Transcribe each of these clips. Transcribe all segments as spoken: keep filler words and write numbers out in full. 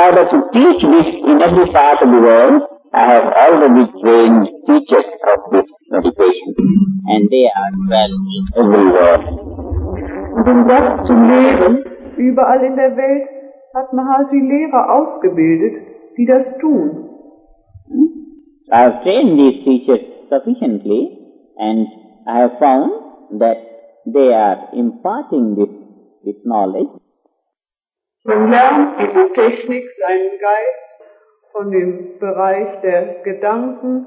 order to teach this in every part of the world, I have already trained teachers of this meditation, and they are well everywhere. Und um das zu lehren, überall in der Welt, hat Mahasi Lehrer ausgebildet, die das tun. I have trained these teachers sufficiently, and I have found that they are imparting this, this knowledge. Man lernt diese Technik, seinen Geist, von dem Bereich der Gedanken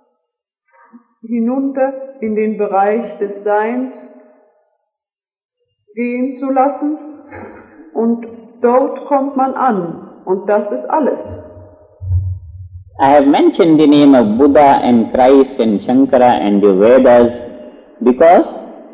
hinunter in den Bereich des Seins gehen zu lassen, und dort kommt man an, und das ist alles. I have mentioned the name of Buddha and Christ and Shankara and the Vedas because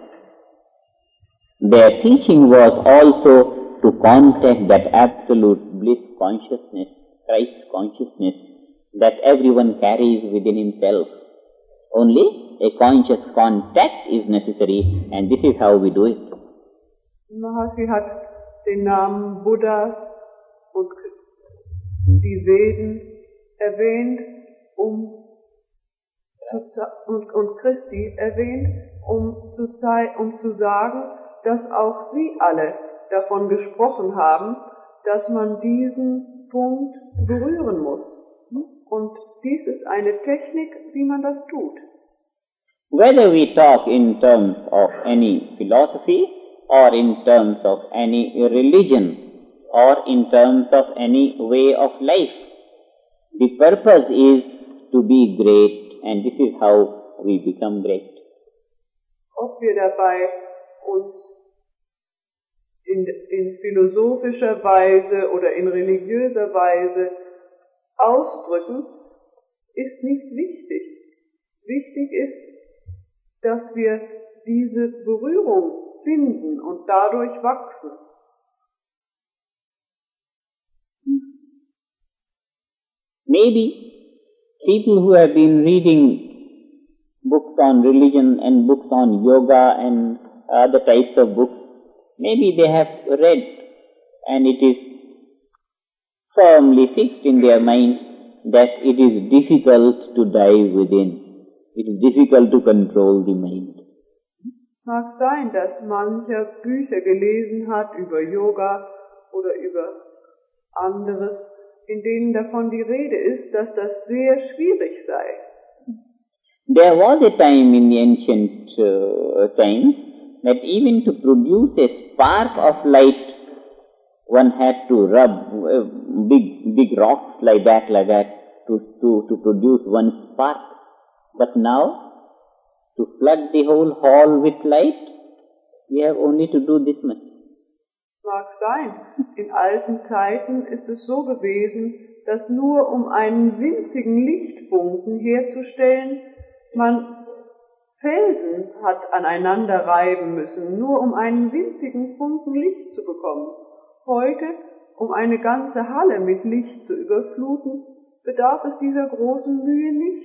their teaching was also to contact that absolute bliss consciousness, Christ consciousness, that everyone carries within himself. Only a conscious contact is necessary, and this is how we do it. Mahasi hat den Namen Buddhas und die Veden erwähnt, um zu, und, und Christi erwähnt, um zu, um zu sagen, dass auch sie alle davon gesprochen haben, dass man diesen Punkt berühren muss. Und dies ist eine Technik, wie man das tut. Whether we talk in terms of any philosophy, or in terms of any religion, or in terms of any way of life, the purpose is to be great, and this is how we become great. Ob wir dabei uns in, in philosophischer Weise oder in religiöser Weise ausdrücken, ist nicht wichtig. Wichtig ist, dass wir diese Berührung finden und dadurch wachsen. Maybe people who have been reading books on religion and books on yoga and other types of books, maybe they have read and it is firmly fixed in their minds that it is difficult to dive within. It is difficult to control the mind. Mag sein, dass mancher Bücher gelesen hat über Yoga oder über anderes, in denen davon die Rede ist, dass das sehr schwierig sei. There was a time in the ancient uh, times that even to produce a spark of light, one had to rub uh, big big rocks like that, like that, to, to, to produce one spark. But now, to flood the whole hall with light, we have only to do this much. Mag sein. In alten Zeiten ist es so gewesen, dass nur um einen winzigen Lichtfunken herzustellen, man Felsen hat aneinander reiben müssen, nur um einen winzigen Funken Licht zu bekommen. Heute, um eine ganze Halle mit Licht zu überfluten, bedarf es dieser großen Mühe nicht.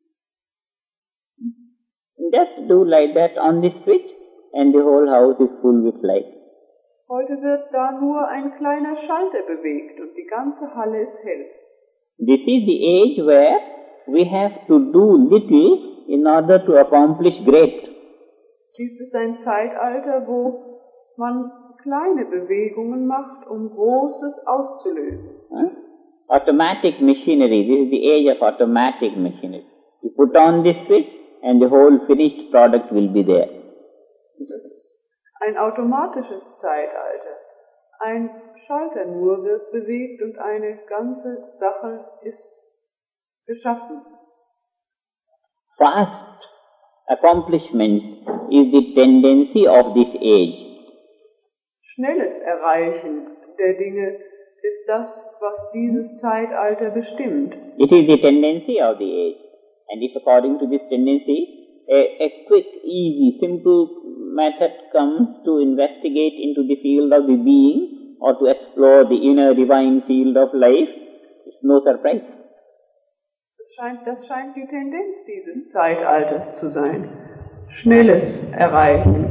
Just do like that on the switch and the whole house is full with light. Heute wird da nur ein kleiner Schalter bewegt und die ganze Halle ist hell. This is the age where we have to do little in order to accomplish great. Dies ist ein Zeitalter, wo man kleine Bewegungen macht, um Großes auszulösen. Huh? Automatic machinery, this is the age of automatic machinery. You put on this switch and the whole finished product will be there. Das ist ein automatisches Zeitalter. Ein Schalter nur wird bewegt und eine ganze Sache ist geschaffen. Fast accomplishment is the tendency of this age. Schnelles Erreichen der Dinge ist das, was dieses Zeitalter bestimmt. It is the tendency of the age. And if according to this tendency, a, a quick, easy, simple method comes to investigate into the field of the being or to explore the inner divine field of life, it's no surprise. Das scheint, das scheint die Tendenz dieses Zeitalters zu sein. Schnelles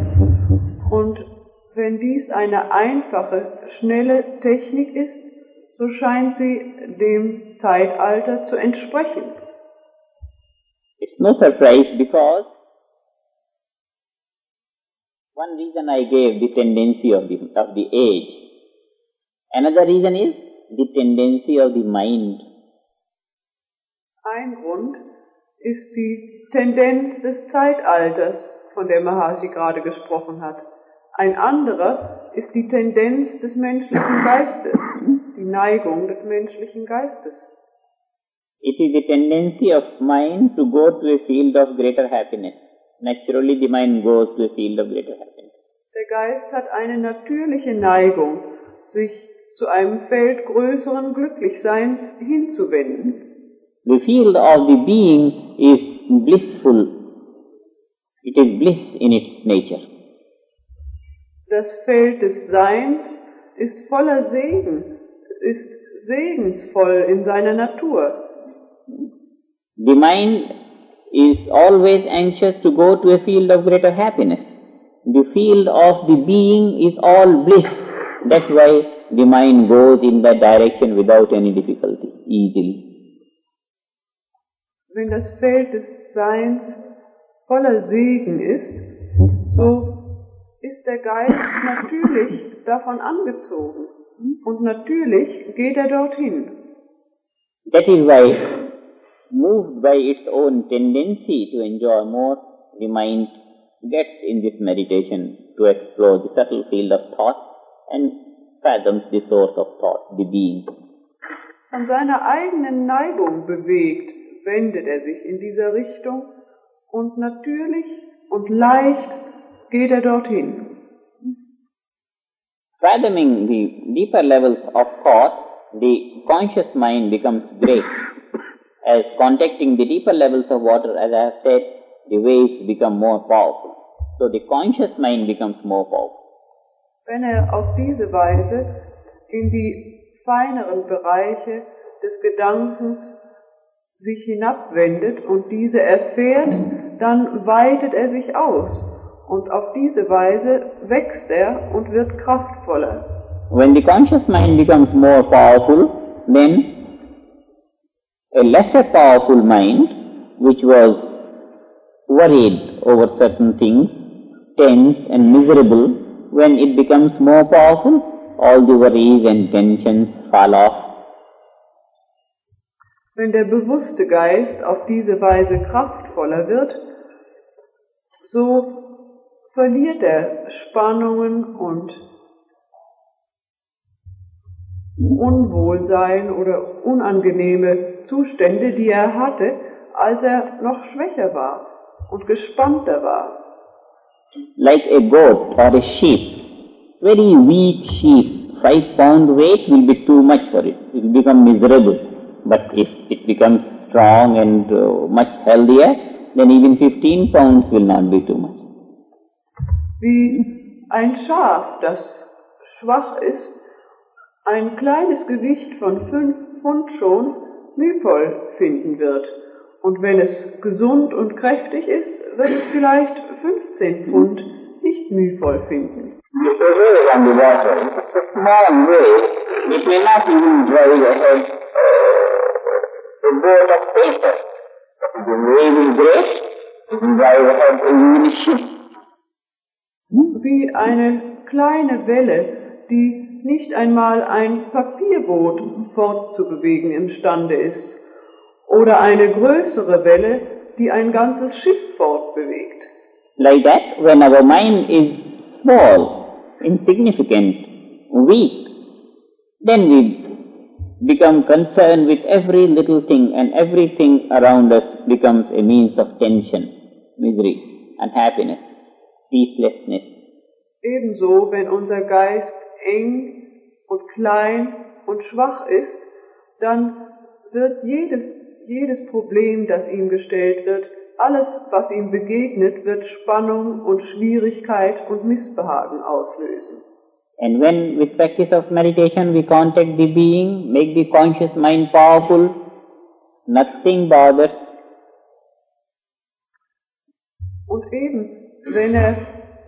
Erreichen. Und wenn dies eine einfache, schnelle Technik ist, so scheint sie dem Zeitalter zu entsprechen. It's no surprise because one reason I gave the tendency of the, of the age. Another reason is the tendency of the mind. Ein Grund ist die Tendenz des Zeitalters, von der Mahasi gerade gesprochen hat. Ein anderer ist die Tendenz des menschlichen Geistes, die Neigung des menschlichen Geistes. It is the tendency of mind to go to a field of greater happiness. Naturally the mind goes to a field of greater happiness. Der Geist hat eine natürliche Neigung, sich zu einem Feld größeren Glücklichseins hinzuwenden. The field of the being is blissful. It is bliss in its nature. Das Feld des Seins ist voller Segen. Es ist segensvoll in seiner Natur. The mind is always anxious to go to a field of greater happiness. The field of the being is all bliss. That's why the mind goes in that direction without any difficulty, easily. Wenn das Feld des Seins voller Segen ist, so ist der Geist natürlich davon angezogen. Und natürlich geht er dorthin. That is why, moved by its own tendency to enjoy more, the mind gets in this meditation to explore the subtle field of thought and fathoms the source of thought, the being. Von seiner eigenen Neigung bewegt, wendet er sich in dieser Richtung und natürlich und leicht geht er dorthin. Fathoming the deeper levels of thought, the conscious mind becomes great. As contacting the deeper levels of water, as I have said, the waves become more powerful. So the conscious mind becomes more powerful. Wenn er auf diese Weise in die feineren Bereiche des Gedankens sich hinabwendet und diese erfährt, dann weitet er sich aus. Und auf diese Weise wächst er und wird kraftvoller. When the conscious mind becomes more powerful, then a lesser powerful mind, which was worried over certain things, tense and miserable, when it becomes more powerful, all the worries and tensions fall off. Wenn der bewusste Geist auf diese Weise kraftvoller wird, so verliert er Spannungen und Unwohlsein oder unangenehme Zustände, die er hatte, als er noch schwächer war und gespannter war. Like a goat or a sheep, very weak sheep, five pound weight will be too much for it. It will become miserable. But if it becomes strong and uh, much healthier, then even fifteen pounds will not be too much. Wie ein Schaf, das schwach ist, ein kleines Gewicht von fünf Pfund schon mühevoll finden wird. Und wenn es gesund und kräftig ist, wird es vielleicht fünfzehn Pfund nicht mühevoll finden. If a wave on the water, if it's a small wave, it may not even drive ahead a boat of paper. If the wave is great, it will drive ahead even a ship. Wie eine kleine Welle, die nicht einmal ein Papierboot fortzubewegen imstande ist, oder eine größere Welle, die ein ganzes Schiff fortbewegt. Like that, when our mind is small, insignificant, weak, then we become concerned with every little thing, and everything around us becomes a means of tension, misery, unhappiness, peacelessness. Ebenso, wenn unser Geist eng und klein und schwach ist, dann wird jedes, jedes Problem, das ihm gestellt wird, alles, was ihm begegnet, wird Spannung und Schwierigkeit und Missbehagen auslösen. And when with practice of meditation we contact the being, make the conscious mind powerful, nothing bothers. Und eben, wenn er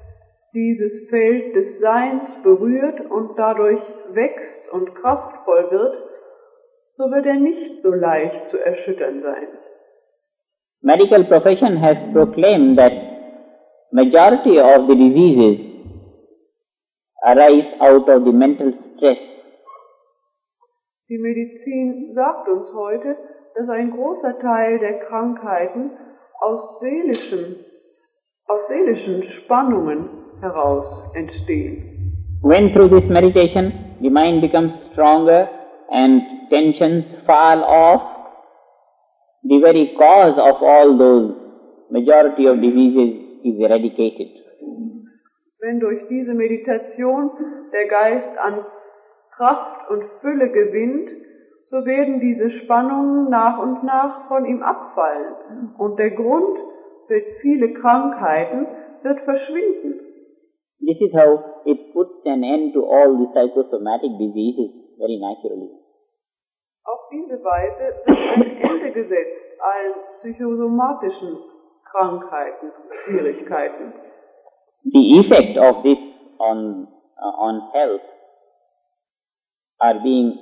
dieses Feld des Seins berührt und dadurch wächst und kraftvoll wird, so wird er nicht so leicht zu erschüttern sein. Medical profession has proclaimed that majority of the diseases arise out of the mental stress. Die Medizin sagt uns heute, dass ein großer Teil der Krankheiten aus seelischen, aus seelischen Spannungen heraus entstehen. When through this meditation the mind becomes stronger and tensions fall off, the very cause of all those majority of diseases is eradicated. Wenn durch diese Meditation der Geist an Kraft und Fülle gewinnt, so werden diese Spannungen nach und nach von ihm abfallen und der Grund für viele Krankheiten wird verschwinden. This is how it puts an end to all the psychosomatic diseases very naturally. Auf diese Weise wird ein Ende gesetzt allen psychosomatischen Krankheiten, Schwierigkeiten. The effect of this on uh, on health are being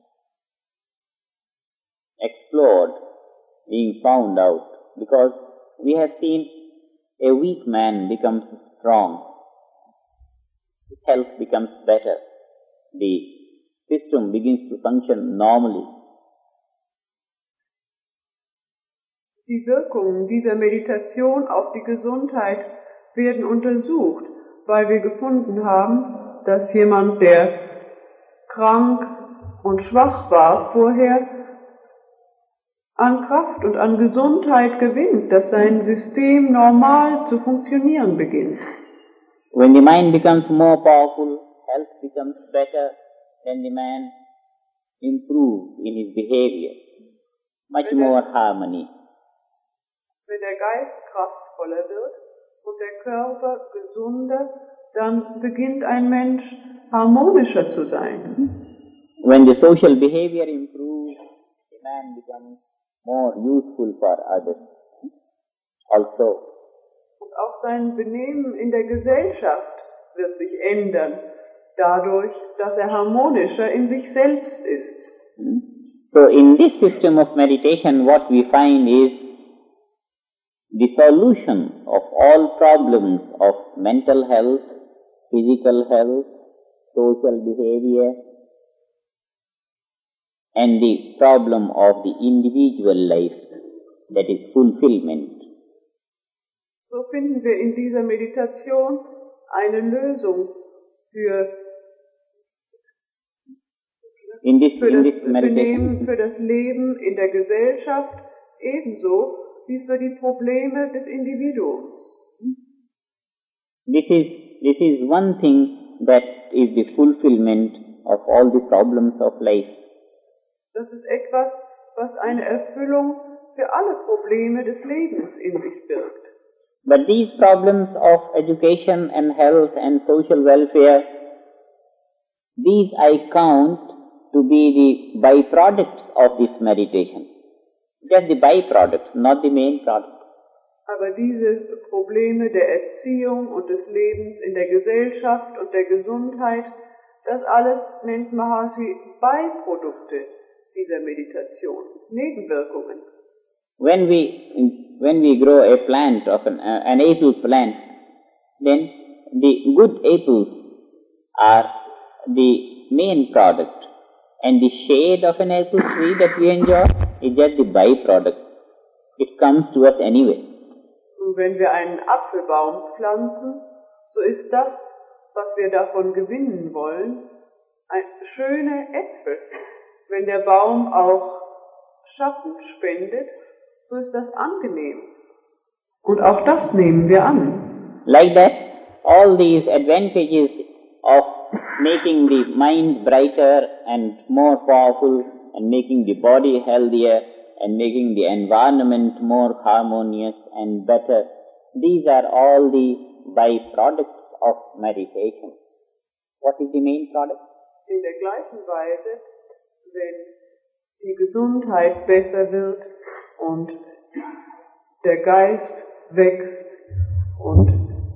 explored, being found out, because we have seen a weak man becomes strong, his health becomes better, the system begins to function normally. Die Wirkungen dieser Meditation auf die Gesundheit werden untersucht, weil wir gefunden haben, dass jemand, der krank und schwach war vorher, an Kraft und an Gesundheit gewinnt, dass sein System normal zu funktionieren beginnt. When the mind becomes more powerful, health becomes better, then the man improves in his behavior, much Wenn der- more harmony. Wenn der Geist kraftvoller wird und der Körper gesunder, dann beginnt ein Mensch harmonischer zu sein. When the social behavior improves, the man becomes more useful for others. Also, Und auch sein Benehmen in der Gesellschaft wird sich ändern, dadurch, dass er harmonischer in sich selbst ist. so in this system of meditation, what we find is the solution of all problems of mental health, physical health, social behavior, and the problem of the individual life, that is fulfillment. So finden wir in dieser Meditation eine Lösung für, In this, für in das this Benehmen, meditation, für das Leben in der Gesellschaft, ebenso wie für die Probleme des Individuums. this is, this is one thing that is the fulfillment of all the problems of life. Das ist etwas, was eine Erfüllung für alle Probleme des Lebens in sich birgt. But these problems of education and health and social welfare, these I count to be the byproducts of this meditation. Just the byproducts, not the main product. Aber diese Probleme der Erziehung und des Lebens in der Gesellschaft und der Gesundheit, das alles nennt Mahasi Beiprodukte dieser Meditation, Nebenwirkungen. When we, when we grow a plant of an, uh, an apple plant, then the good apples are the main product, and the shade of an apple tree that we enjoy is just the byproduct. It comes to us anyway. Und wenn wir einen Apfelbaum pflanzen, so ist das, was wir davon gewinnen wollen, ein schöne Äpfel. Wenn der Baum auch Schatten spendet, so ist das angenehm. Und auch das nehmen wir an. Like that, all these advantages of making the mind brighter and more powerful and making the body healthier and making the environment more harmonious and better, these are all the byproducts of meditation. What is the main product? In der gleichen Weise, wenn die Gesundheit besser wird und der Geist wächst und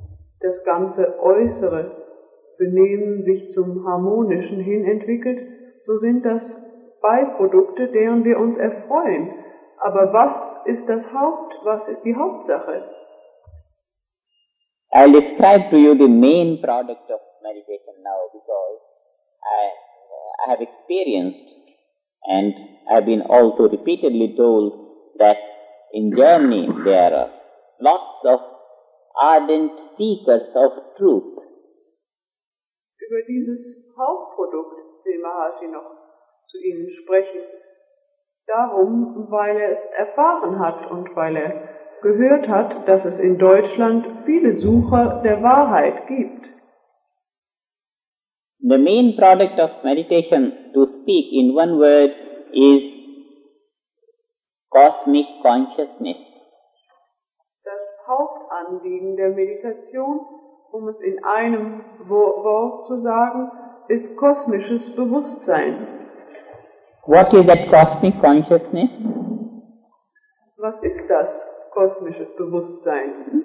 das ganze äußere Benehmen sich zum Harmonischen hin entwickelt, so sind das Beiprodukte, deren wir uns erfreuen. Aber was ist das Haupt, was ist die Hauptsache? I'll describe to you the main product of meditation now, because I, I have experienced and I have been also repeatedly told that in Germany there are lots of ardent seekers of truth. Über dieses Hauptprodukt will Maharishi noch zu Ihnen sprechen. Darum, weil er es erfahren hat und weil er gehört hat, dass es in Deutschland viele Sucher der Wahrheit gibt. The main product of meditation, to speak in one word, is cosmic consciousness. Das Hauptanliegen der Meditation, um es in einem Wort zu sagen, ist kosmisches Bewusstsein. What is that cosmic consciousness? Was ist das kosmisches Bewusstsein?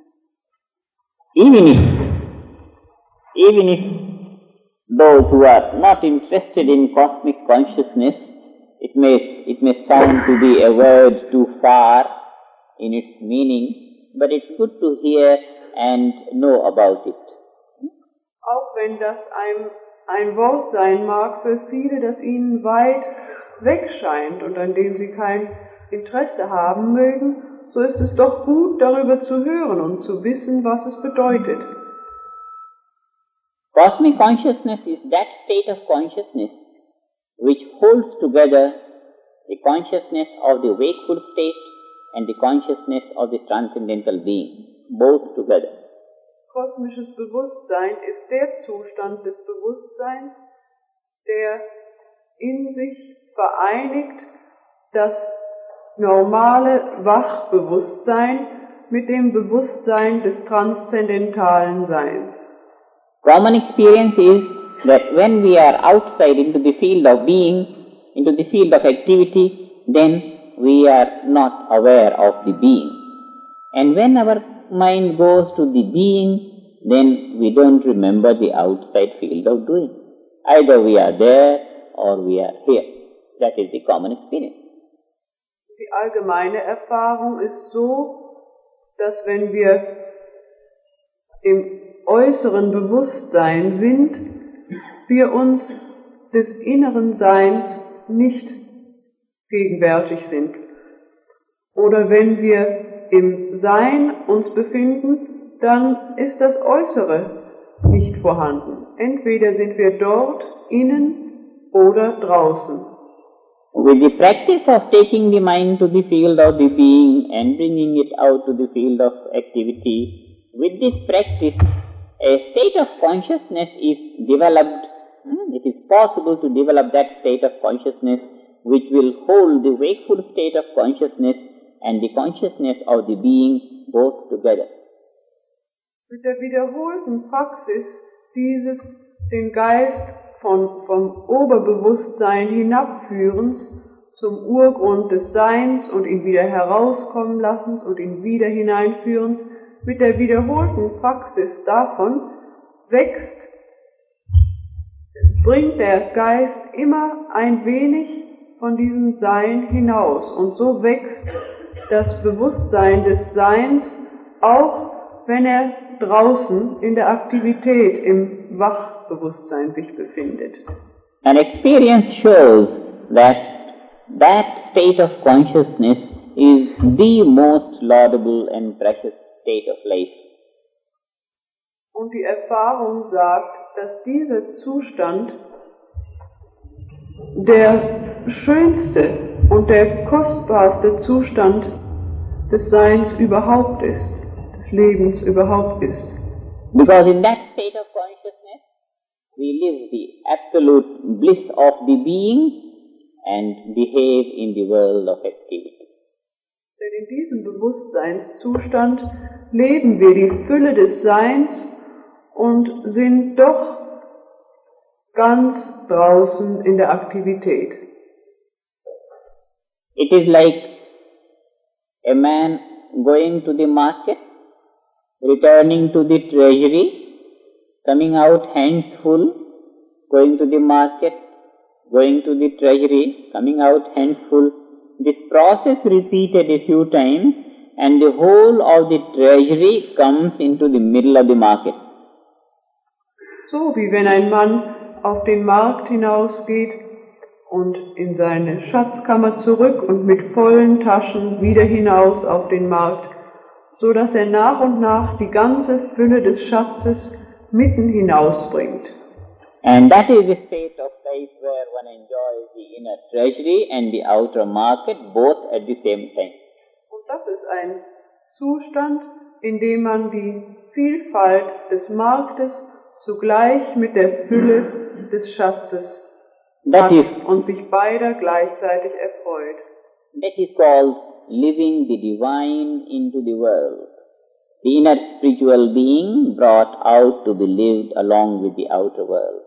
Even if, even if those who are not interested in cosmic consciousness, it may, it may sound to be a word too far in its meaning, but it's good to hear and know about it. Auch wenn das ein, ein Wort sein mag für viele, das ihnen weit weg scheint und an dem sie kein Interesse haben mögen, so ist es doch gut, darüber zu hören und zu wissen, was es bedeutet. Cosmic consciousness is that state of consciousness which holds together the consciousness of the wakeful state and the consciousness of the transcendental being, both together. Kosmisches Bewusstsein ist der Zustand des Bewusstseins, der in sich vereinigt das normale Wachbewusstsein mit dem Bewusstsein des transzendentalen Seins. Common experience is that when we are outside into the field of being, into the field of activity, then we are not aware of the being. And when our mind goes to the being, then we don't remember the outside field of doing. Either we are there or we are here. That is the common experience. Die allgemeine Erfahrung ist so, dass wenn wir im äußeren Bewusstsein sind, wir uns des inneren Seins nicht gegenwärtig sind. Oder wenn wir im Sein uns befinden, dann ist das Äußere nicht vorhanden. Entweder sind wir dort, innen oder draußen. With the practice of taking the mind to the field of the being and bringing it out to the field of activity, with this practice, a state of consciousness is developed. It is possible to develop that state of consciousness which will hold the wakeful state of consciousness and the consciousness of the being both together. Mit der wiederholten Praxis dieses den Geist von, vom Oberbewusstsein hinabführens zum Urgrund des Seins und ihn wieder herauskommen lassens und ihn wieder hineinführens, mit der wiederholten Praxis davon wächst, bringt der Geist immer ein wenig von diesem Sein hinaus und so wächst das Bewusstsein des Seins, auch wenn er draußen in der Aktivität, im Wachbewusstsein sich befindet. An experience shows that that state of consciousness is the most laudable and precious state of life. Und die Erfahrung sagt, dass dieser Zustand der schönste und der kostbarste Zustand des Seins überhaupt ist, des Lebens überhaupt ist. Because in that state of consciousness, we live the absolute bliss of the being and behave in the world of activity. Denn in diesem Bewusstseinszustand leben wir die Fülle des Seins und sind doch ganz draußen in der Aktivität. It is like a man going to the market returning to the treasury, coming out hands full, going to the market, going to the treasury, coming out hands full. This process repeated a few times, and the whole of the treasury comes into the middle of the market. So wie wenn ein Mann auf den Markt hinausgeht und in seine Schatzkammer zurück und mit vollen Taschen wieder hinaus auf den Markt, so dass er nach und nach die ganze Fülle des Schatzes mitten hinausbringt. And that is the state of life where one enjoys the inner treasury and the outer market both at the same time. Und das ist ein Zustand, in dem man die Vielfalt des Marktes zugleich mit der Fülle des Schatzes That hat is, und sich beider gleichzeitig erfreut. that is called living the divine into the world. The inner spiritual being brought out to be lived along with the outer world.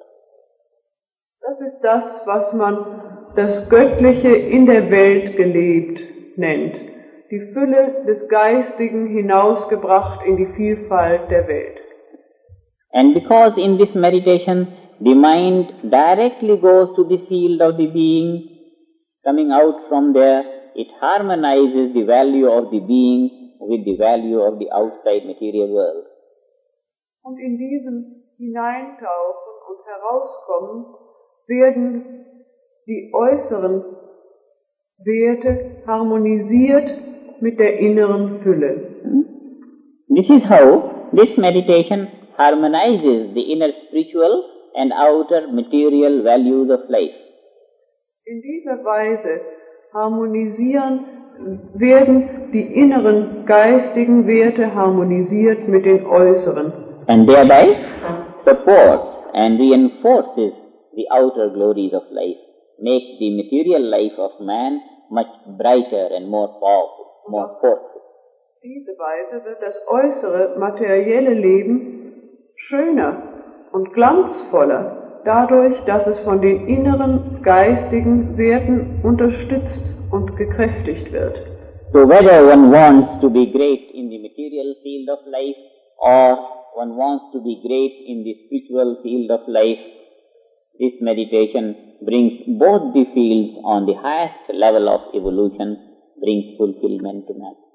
Das ist das, was man das Göttliche in der Welt gelebt nennt. Die Fülle des Geistigen hinausgebracht in die Vielfalt der Welt. And because in this meditation the mind directly goes to the field of the being, coming out from there, it harmonizes the value of the being with the value of the outside material world. Und in diesem Hineintauchen und Herauskommen werden die äußeren Werte harmonisiert mit der inneren Fülle. This is how this meditation harmonizes the inner spiritual and outer material values of life. In dieser Weise harmonisieren werden die inneren geistigen Werte harmonisiert mit den äußeren. And thereby supports and reinforces the outer glories of life, makes the material life of man much brighter and more powerful, more forceful. Diese Weise wird das äußere materielle Leben schöner und glanzvoller, dadurch, dass es von den inneren geistigen Werten unterstützt und gekräftigt wird. So whether one wants to be great in the material field of life or one wants to be great in the spiritual field of life, this meditation brings both the fields on the highest level of evolution, brings fulfillment to man.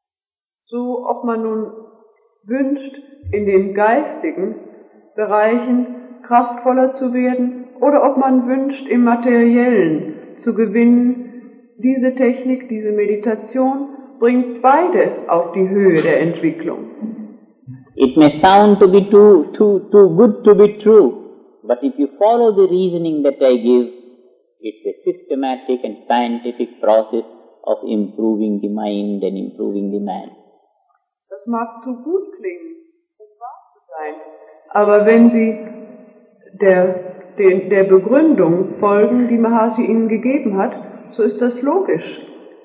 So ob man nun wünscht, in den geistigen Bereichen kraftvoller zu werden oder ob man wünscht, im materiellen zu gewinnen, diese Technik, diese Meditation bringt beide auf die Höhe der Entwicklung. It may sound to be too, too, too good to be true, but if you follow the reasoning that I give, it's a systematic and scientific process of improving the mind and improving the man. Das mag zu gut klingen, um wahr zu sein, aber wenn Sie der, der, der Begründung folgen, die Mahasi Ihnen gegeben hat, so ist das logisch.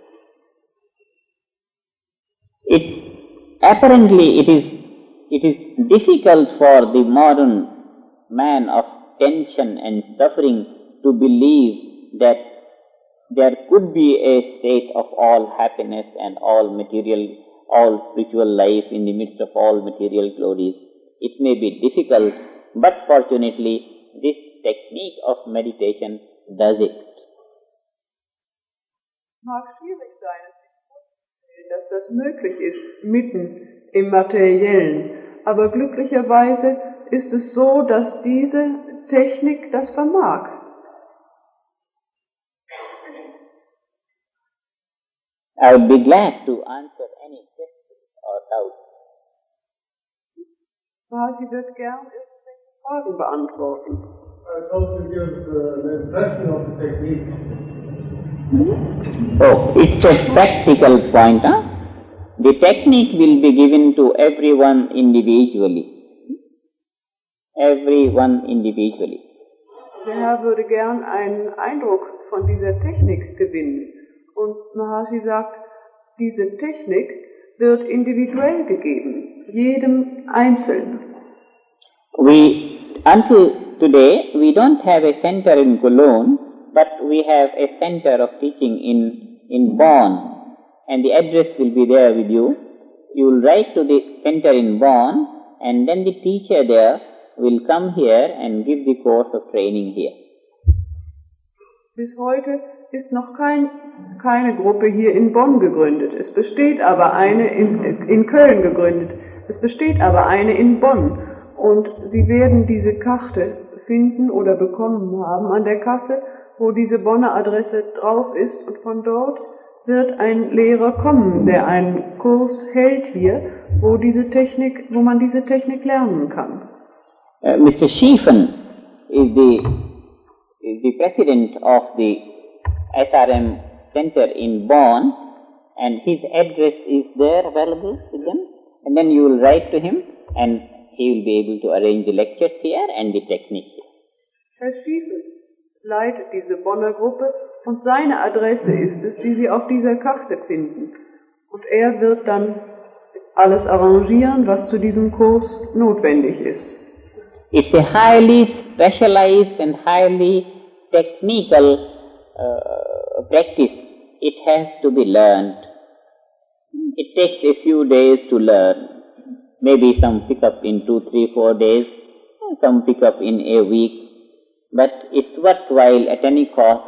It apparently it is it is difficult for the modern man of tension and suffering to believe that there could be a state of all happiness and all material, all spiritual life in the midst of all material glories. It may be difficult, but fortunately this technique of meditation does it. Mag schwierig sein, es sich vorzustellen, dass das möglich ist, mitten im Materiellen. Aber glücklicherweise ist es so, dass diese Technik das vermag. I would be glad to answer any questions or doubts. Mahasi wird gern irgendwelche Fragen beantworten. I also give uh, the impression of the technique. Oh, it's a practical point, huh? The technique will be given to everyone individually. Everyone individually. Der Herr würde gern einen Eindruck von dieser Technik gewinnen. Und Mahasi sagt, diese Technik wird individuell gegeben, jedem Einzelnen. We, until today, we don't have a center in Cologne, but we have a center of teaching in, in Bonn, and the address will be there with you. you will write to the center in Bonn, and then the teacher there will come here and give the course of training here. Bis heute ist noch kein, keine Gruppe hier in Bonn gegründet. Es besteht aber eine in, in Köln gegründet. Es besteht aber eine in Bonn. Und Sie werden diese Karte finden oder bekommen haben an der Kasse, wo diese Bonner Adresse drauf ist, und von dort wird ein Lehrer kommen, der einen Kurs hält hier, wo diese Technik, wo man diese Technik lernen kann. Uh, Mister Schiefen is the, is the president of the S R M Center in Bonn, and his address is there available with them, and then you will write to him, and he will be able to arrange the lectures here and the technique here. Herr Schiefen leitet diese Bonner Gruppe, und seine Adresse ist es, die Sie auf dieser Karte finden. Und er wird dann alles arrangieren, was zu diesem Kurs notwendig ist. It's a highly specialized and highly technical uh, practice. It has to be learned. It takes a few days to learn. Maybe some pick up in two, three, four days, some pick up in a week. But it's worthwhile at any cost.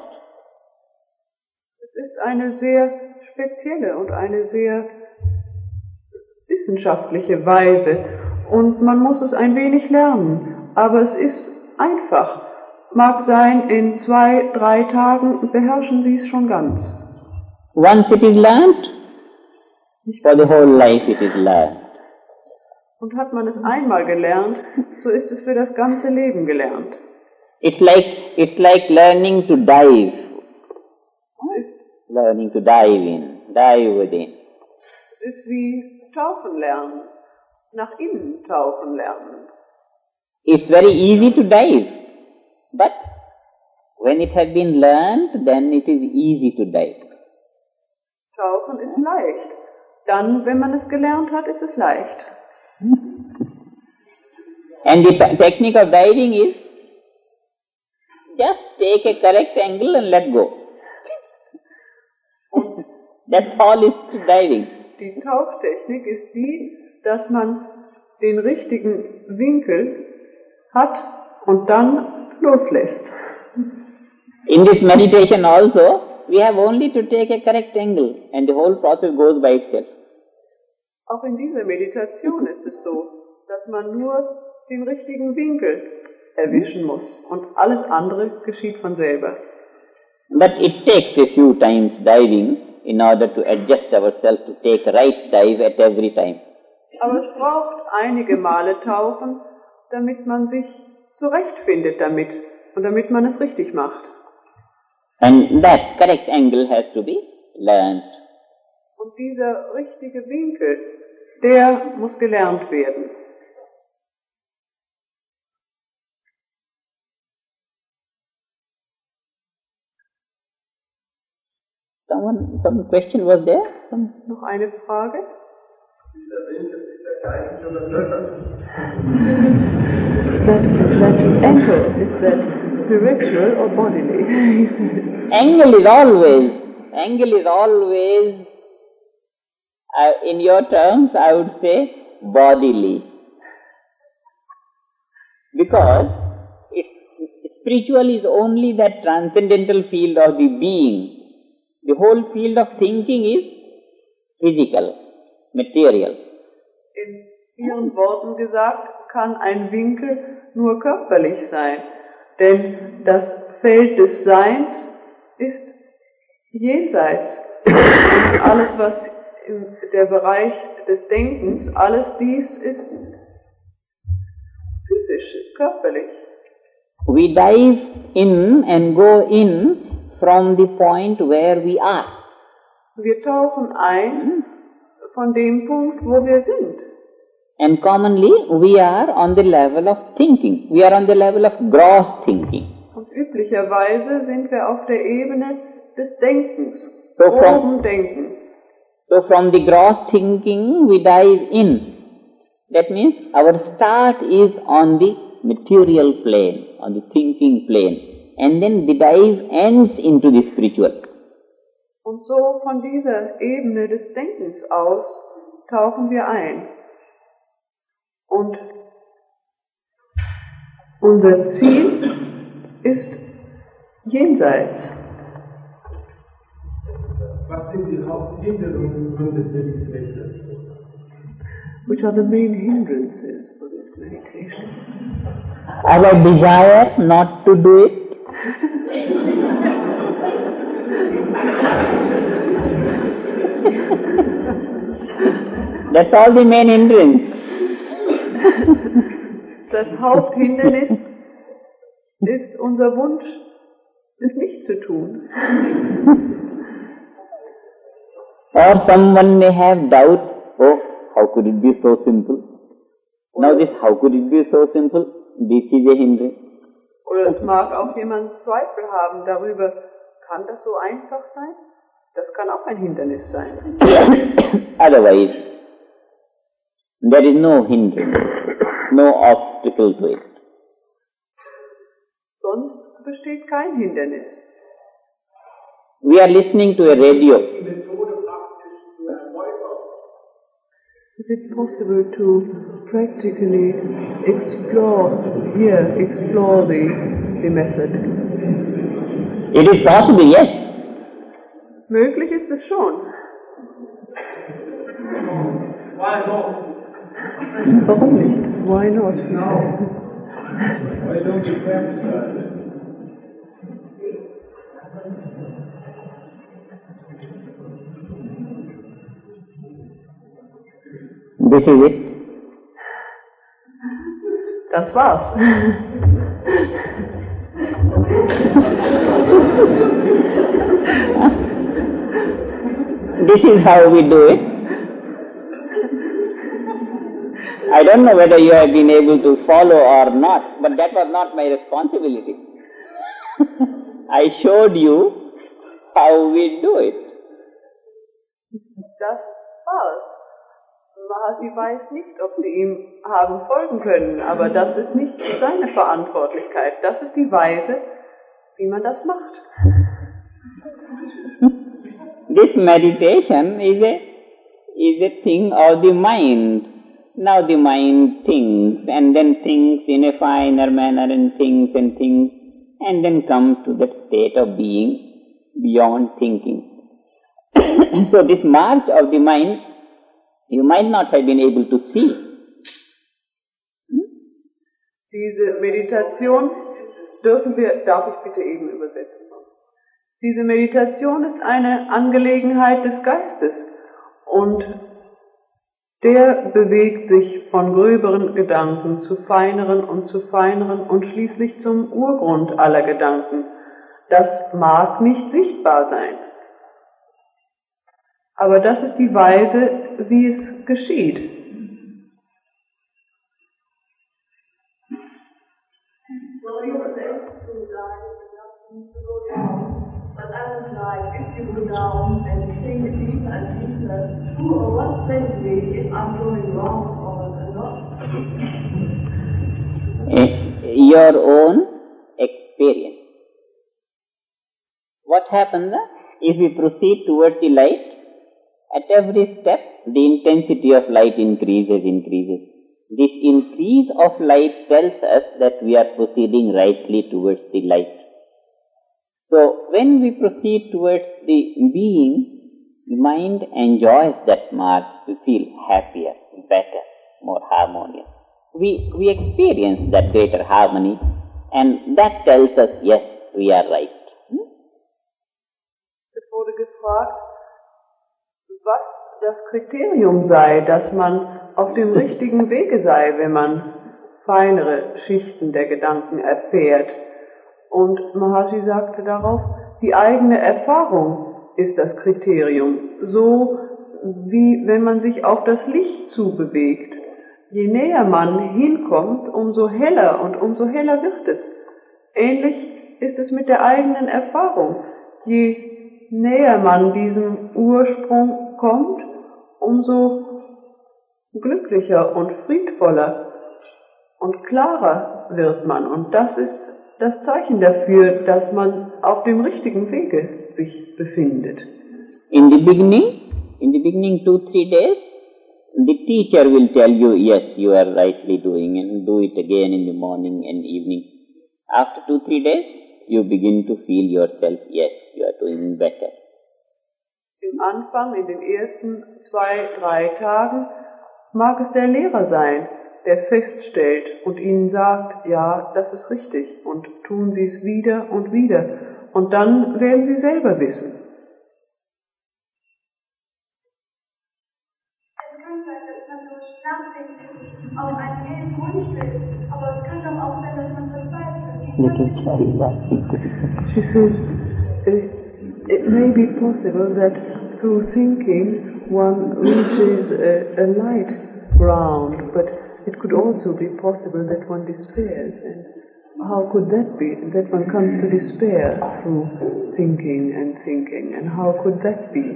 Es ist eine sehr spezielle und eine sehr wissenschaftliche Weise, und man muss es ein wenig lernen, aber es ist einfach. Mag sein, in zwei, drei Tagen beherrschen Sie es schon ganz. Once it is learnt, for the whole life it is learnt. Und hat man es einmal gelernt, so ist es für das ganze Leben gelernt. It's like, it's like learning to dive. Es ist, Learning to dive in, dive within. es ist wie tauchen lernen, nach innen tauchen lernen. It's very easy to dive, but when it has been learnt, then it is easy to dive. Tauchen ist leicht. Dann, wenn man es gelernt hat, ist es leicht. And the te- technique of diving is just take a correct angle and let go. That's all is to diving. Die Tauchtechnik ist die, dass man den richtigen Winkel hat und dann loslässt. In this meditation also, we have only to take a correct angle and the whole process goes by itself. Auch in dieser Meditation ist es so, dass man nur den richtigen Winkel erwischen muss und alles andere geschieht von selber. But it takes a few times diving in order to adjust ourselves to take right dive at every time. Aber es braucht einige Male tauchen, damit man sich zurechtfindet damit und damit man es richtig macht. And that correct angle has to be learned. Und dieser richtige Winkel, der muss gelernt werden. Someone, some question was there? Some? Noch eine Frage? That, that angle, is that spiritual or bodily? Angle is always, angle is always, uh, in your terms, I would say bodily. Because it, spiritual is only that transcendental field of the being. The whole field of thinking is physical, material. In Ihren Worten gesagt, kann ein Winkel nur körperlich sein, denn das Feld des Seins ist jenseits. Und alles, was in der Bereich des Denkens, alles dies ist physisch, ist körperlich. We dive in and go in from the point where we are. Wir tauchen ein von dem Punkt, wo wir sind. And commonly we are on the level of thinking. We are on the level of gross thinking. Und üblicherweise sind wir auf der Ebene des Denkens, So from- groben Denkens. So from the gross thinking we dive in. That means our start is on the material plane, on the thinking plane. And then the dive ends into the spiritual. Und so von dieser Ebene des Denkens aus tauchen wir ein. Und unser Ziel ist jenseits. Was sind die Haupthinderungsgründe für diese Meditation? Which are the main hindrances for this meditation? Our desire not to do it. That's all the main hindrance. Das Haupthindernis ist unser Wunsch, es nicht zu tun. Or someone may have doubt, oh, how could it be so simple? Now this, how could it be so simple? This is a hindrance. Oder es mag auch jemand Zweifel haben darüber, kann das so einfach sein? Das kann auch ein Hindernis sein. Otherwise, there is no hindrance, no obstacle to it. Sonst besteht kein Hindernis. We are listening to a radio. Is it possible to practically explore, here, explore the, the method? It is possible, yes. Möglich ist es schon. Why not? Warum nicht? Why not? No. Why don't you practice it? This is it. Das war's. This is how we do it. I don't know whether you have been able to follow or not, but that was not my responsibility. I showed you how we do it. Das war's. Mahasi weiß nicht, ob Sie ihm haben folgen können, aber das ist nicht seine Verantwortlichkeit. Das ist die Weise, wie man das macht. This meditation is a, is a thing of the mind. Now the mind thinks and then thinks in a finer manner and thinks and thinks and then comes to that state of being beyond thinking. So this march of the mind you might not have been able to see. Hm? Diese Meditation dürfen wir, darf ich bitte eben übersetzen? Diese Meditation ist eine Angelegenheit des Geistes und der bewegt sich von gröberen Gedanken zu feineren und zu feineren und schließlich zum Urgrund aller Gedanken. Das mag nicht sichtbar sein. Aber das ist die Weise, wie es geschieht. So you were able to die to go down, but I would like if you go down and think deeper and deeper, who or what says me if I'm going wrong or not? Your own experience. What happens if we proceed towards the light? At every step, the intensity of light increases, increases. This increase of light tells us that we are proceeding rightly towards the light. So, when we proceed towards the being, the mind enjoys that march. We feel happier, better, more harmonious. We, we experience that greater harmony, and that tells us, yes, we are right. Hmm? Es wurde gefragt, was das Kriterium sei, dass man auf dem richtigen Wege sei, wenn man feinere Schichten der Gedanken erfährt. Und Mahasi sagte darauf, die eigene Erfahrung ist das Kriterium, so wie wenn man sich auf das Licht zubewegt. Je näher man hinkommt, umso heller und umso heller wird es. Ähnlich ist es mit der eigenen Erfahrung. Je näher man diesem Ursprung kommt, umso glücklicher und friedvoller und klarer wird man. Und das ist das Zeichen dafür, dass man auf dem richtigen Wege sich befindet. In the beginning, in the beginning two, three days, the teacher will tell you, yes, you are rightly doing, and do it again in the morning and evening. After two, three days, you begin to feel yourself, yes, you are doing better. Im Anfang, in den ersten zwei, drei Tagen, mag es der Lehrer sein, der feststellt und ihnen sagt, ja, das ist richtig, und tun sie es wieder und wieder. Und dann werden sie selber wissen. Es kann sein, dass man durch Nachdenken auf einen hellen Grund stößt, aber es kann doch auch sein, dass man verzweifelt. She says, it may be possible that through thinking one reaches a, a light ground, but it could also be possible that one despairs. And how could that be? That one comes to despair through thinking and thinking. And how could that be?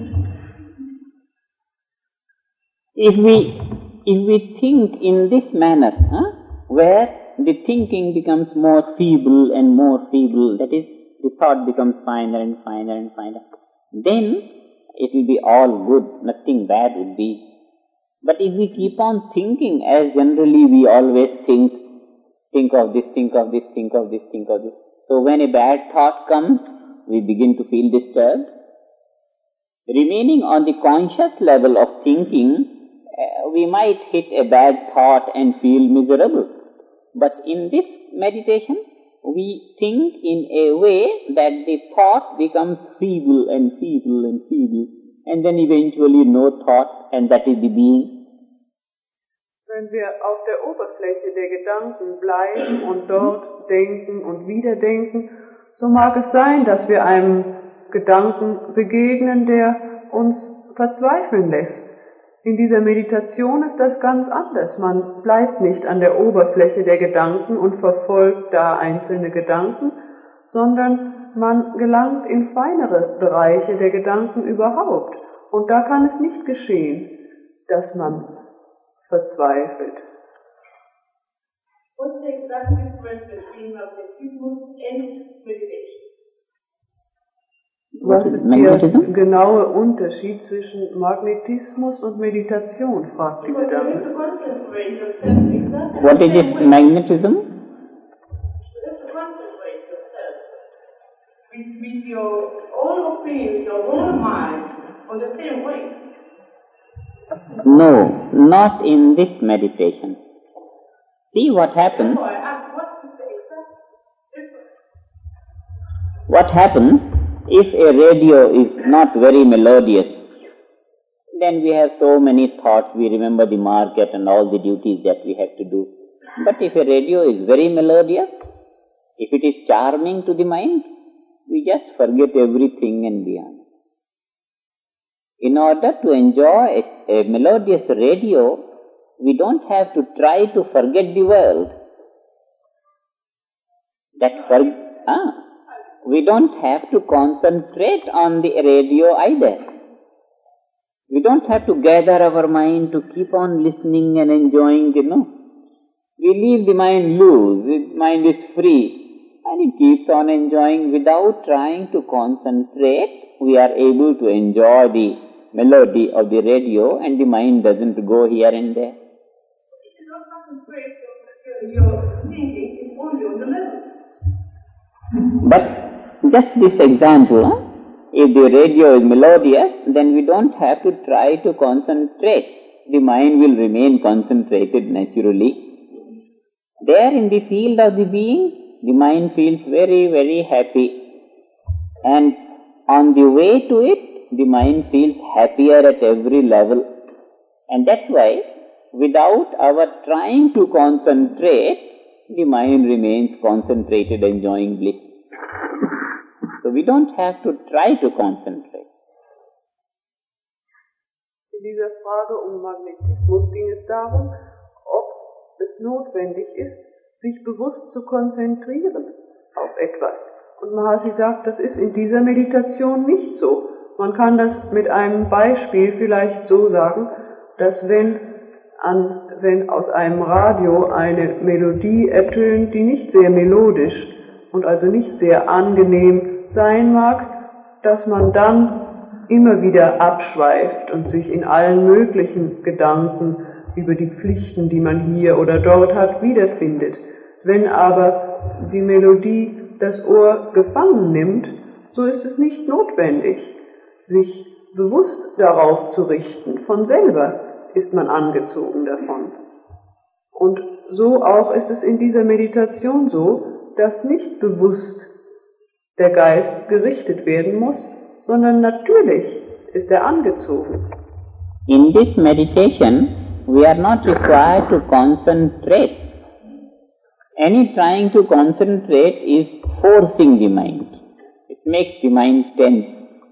If we, if we think in this manner, huh, where the thinking becomes more feeble and more feeble, that is, the thought becomes finer and finer and finer, then it will be all good, nothing bad would be. But if we keep on thinking, as generally we always think, think of this, think of this, think of this, think of this. So when a bad thought comes, we begin to feel disturbed. Remaining on the conscious level of thinking, uh, we might hit a bad thought and feel miserable. But in this meditation, we think in a way that the thought becomes feeble and feeble and feeble, and then eventually no thought, and that is the being. Wenn wir auf der Oberfläche der Gedanken bleiben und dort denken und wieder denken, so mag es sein, dass wir einem Gedanken begegnen, der uns verzweifeln lässt. In dieser Meditation ist das ganz anders. Man bleibt nicht an der Oberfläche der Gedanken und verfolgt da einzelne Gedanken, sondern man gelangt in feinere Bereiche der Gedanken überhaupt. Und da kann es nicht geschehen, dass man verzweifelt. What's the exact difference between magnetismus and meditation? Was ist der genaue Unterschied zwischen Magnetismus und Meditation, fragt die Dame. What is it, magnetism? You have to concentrate yourself with, with your whole being, your whole mind on the same way. No, not in this meditation. See what happens. So I ask, what is the exact difference? What happens if a radio is not very melodious? Then we have so many thoughts, we remember the market and all the duties that we have to do. But if a radio is very melodious, if it is charming to the mind, we just forget everything and be on. In order to enjoy a, a melodious radio, we don't have to try to forget the world. That for, ah, we don't have to concentrate on the radio either. We don't have to gather our mind to keep on listening and enjoying, you know. We leave the mind loose, the mind is free, and it keeps on enjoying without trying to concentrate. We are able to enjoy the melody of the radio, and the mind doesn't go here and there. If you don't concentrate, your thinking is only on the level. But just this example, huh? If the radio is melodious, then we don't have to try to concentrate. The mind will remain concentrated naturally. There in the field of the being, the mind feels very, very happy. And on the way to it, the mind feels happier at every level. And that's why, without our trying to concentrate, the mind remains concentrated, enjoying bliss. So we don't have to try to concentrate. In dieser Frage um Magnetismus ging es darum, ob es notwendig ist, sich bewusst zu konzentrieren auf etwas. Und Mahasi sagt, das ist in dieser Meditation nicht so. Man kann das mit einem Beispiel vielleicht so sagen, dass wenn, an, wenn aus einem Radio eine Melodie ertönt, die nicht sehr melodisch und also nicht sehr angenehm sein mag, dass man dann immer wieder abschweift und sich in allen möglichen Gedanken über die Pflichten, die man hier oder dort hat, wiederfindet. Wenn aber die Melodie das Ohr gefangen nimmt, so ist es nicht notwendig, sich bewusst darauf zu richten. Von selber ist man angezogen davon. Und so auch ist es in dieser Meditation so, dass nicht bewusst der Geist gerichtet werden muss, sondern natürlich ist er angezogen. In this meditation, we are not required to concentrate. Any trying to concentrate is forcing the mind. It makes the mind tense.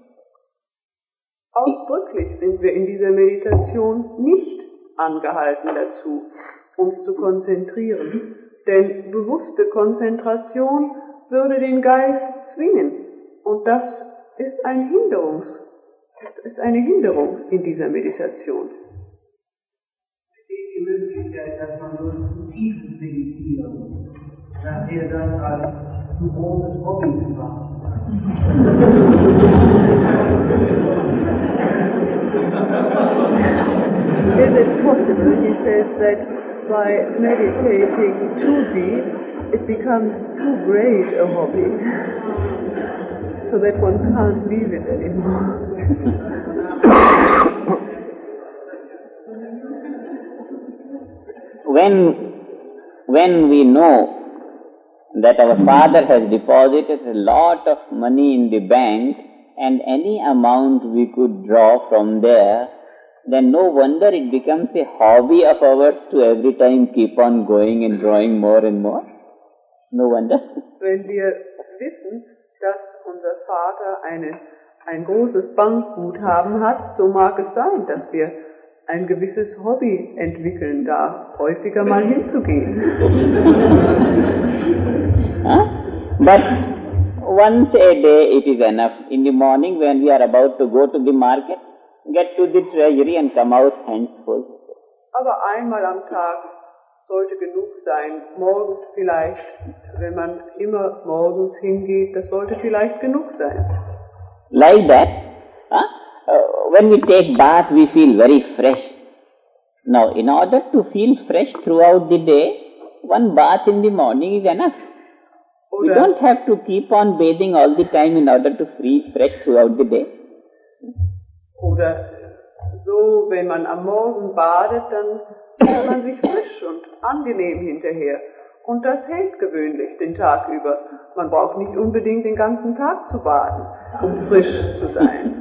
Ausdrücklich sind wir in dieser Meditation nicht angehalten dazu, uns zu konzentrieren, denn bewusste Konzentration würde den Geist zwingen, und das ist ein Hinderungs, das ist eine Hinderung in dieser Meditation. Die Möglichkeit, dass man so ein tiefes Meditieren, dass er das als ein großes Hobby macht. Is it possible, he says, that by meditating too deep, it becomes too great a hobby, so that one can't leave it anymore? When, when we know that our father has deposited a lot of money in the bank and any amount we could draw from there, then no wonder it becomes a hobby of ours to every time keep on going and drawing more and more. No wonder. Wenn wir wissen, dass unser Vater eine, ein großes Bankguthaben hat, so mag es sein, dass wir ein gewisses Hobby entwickeln, da häufiger mal hinzugehen. Huh? But once a day it is enough. In the morning when we are about to go to the market, get to the treasury and come out hands full. Aber einmal am Tag sollte genug sein. Morgens vielleicht, wenn man immer morgens hingeht, das sollte vielleicht genug sein. Like that, huh? uh, when we take bath we feel very fresh. Now, in order to feel fresh throughout the day, one bath in the morning is enough. We Oder, don't have to keep on bathing all the time in order to feel fresh throughout the day. oder so, wenn man am Morgen badet, dann fühlt man sich frisch und angenehm hinterher. Und das hält gewöhnlich den Tag über. Man braucht nicht unbedingt den ganzen Tag zu baden, um frisch zu sein.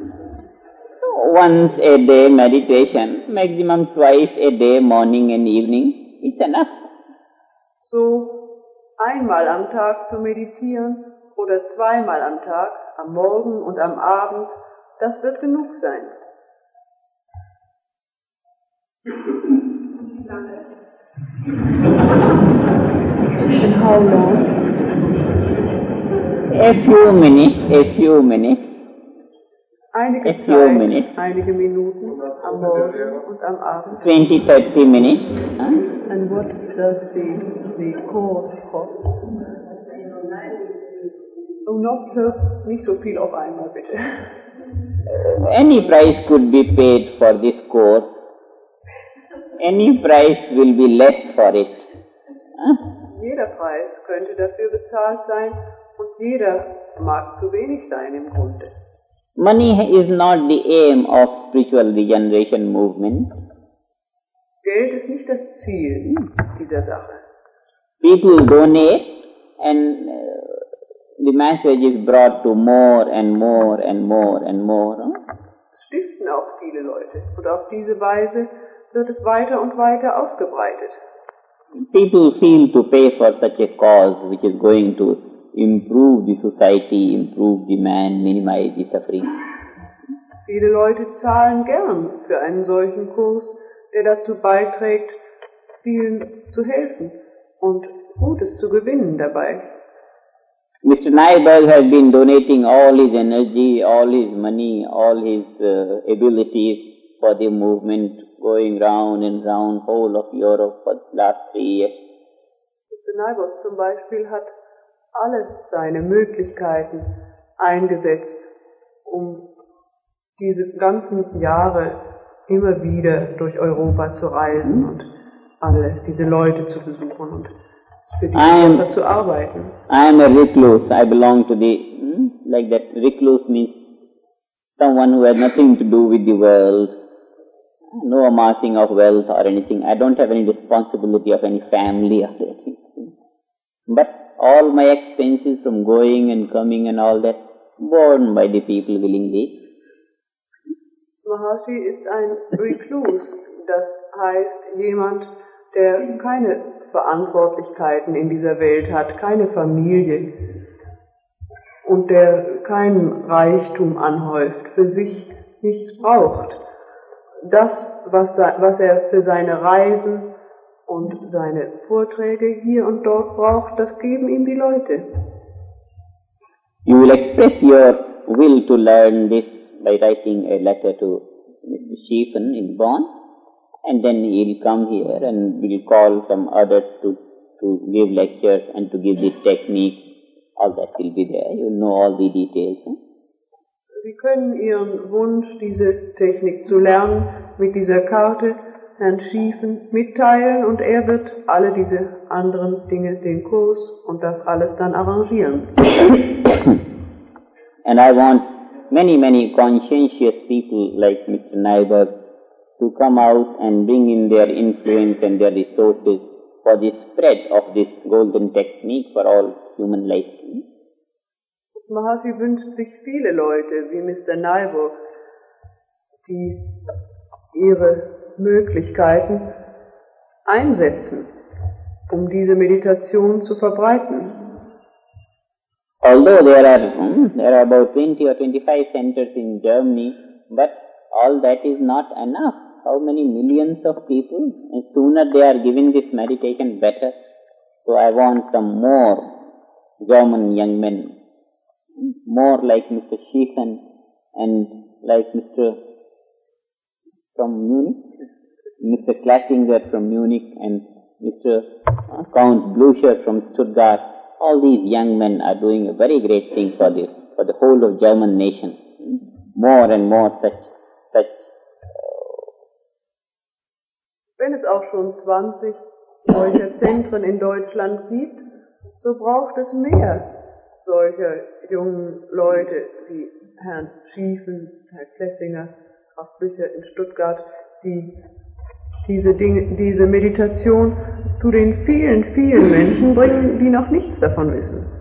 Once a day meditation, maximum twice a day, morning and evening, is enough. So einmal am Tag zu meditieren oder zweimal am Tag, am Morgen und am Abend, das wird genug sein. And how long? A few minutes, a few minutes. Einige A few Zeit, minutes. einige Minuten am Morgen und am Abend. twenty, thirty minutes. Huh? And what does the, the course cost? Oh, not so, nicht so viel auf einmal, bitte. Any price could be paid for this course. Any price will be less for it. Huh? Jeder Preis könnte dafür bezahlt sein und jeder mag zu wenig sein im Grunde. Money is not the aim of spiritual regeneration movement. Geld ist nicht das Ziel dieser Sache. People donate and uh, the message is brought to more and more and more and more. Huh? Es stiften auch viele Leute und auf diese Weise wird es weiter und weiter ausgebreitet. People feel to pay for such a cause which is going to improve the society, improve the man, minimize the suffering. Viele Leute zahlen gern für einen solchen Kurs, der dazu beiträgt, vielen zu helfen und Gutes zu gewinnen dabei. Mister Naibal has been donating all his energy, all his money, all his uh, abilities for the movement, going round and round whole of Europe for the last three years. Mister Naibal zum Beispiel hat alle seine Möglichkeiten eingesetzt, um diese ganzen Jahre immer wieder durch Europa zu reisen und alle diese Leute zu besuchen und für die Sache zu arbeiten. I am a recluse. I belong to the, hmm, like that, recluse means someone who has nothing to do with the world, no amassing of wealth or anything. I don't have any responsibility of any family or anything. But all my expenses from going and coming and all that, borne by the people willingly. Mahasi ist ein Reclus, das heißt jemand, der keine Verantwortlichkeiten in dieser Welt hat, keine Familie und der keinen Reichtum anhäuft, für sich nichts braucht. Das, was, was er für seine Reisen und seine Vorträge hier und dort braucht, das geben ihm die Leute. You will express your will to learn this by writing a letter to Mister Stephen in Bonn, and then he'll come here and we'll call some others to, to give lectures and to give the technique. All that will be there. You'll know all the details. Huh? Sie können Ihren Wunsch, diese Technik zu lernen, mit dieser Karte Herrn Schiefen mitteilen und er wird alle diese anderen Dinge, den Kurs und das alles dann arrangieren. And I want many, many conscientious people like Mister Nyberg to come out and bring in their influence and their resources for the spread of this golden technique for all human life. Mahasi wünscht sich viele Leute wie Mister Nyberg, die ihre Möglichkeiten einsetzen, um diese Meditation zu verbreiten. Although there are hmm, there are about twenty or twenty-five centers in Germany, but all that is not enough. How many millions of people? And sooner they are giving this meditation, better. So I want some more German young men, more like Mister Schiefen and like Mister from Munich, Mister Klassinger from Munich and Mister Uh, Count Blücher from Stuttgart. All these young men are doing a very great thing for the for the whole of German nation. More and more such such. Wenn es auch schon zwanzig solcher Zentren in Deutschland gibt, so braucht es mehr solcher jungen Leute wie Herrn Schiefen, Herr Klessinger, Graf Blücher in Stuttgart, die diese Dinge, diese Meditation zu den vielen, vielen Menschen bringen, die noch nichts davon wissen.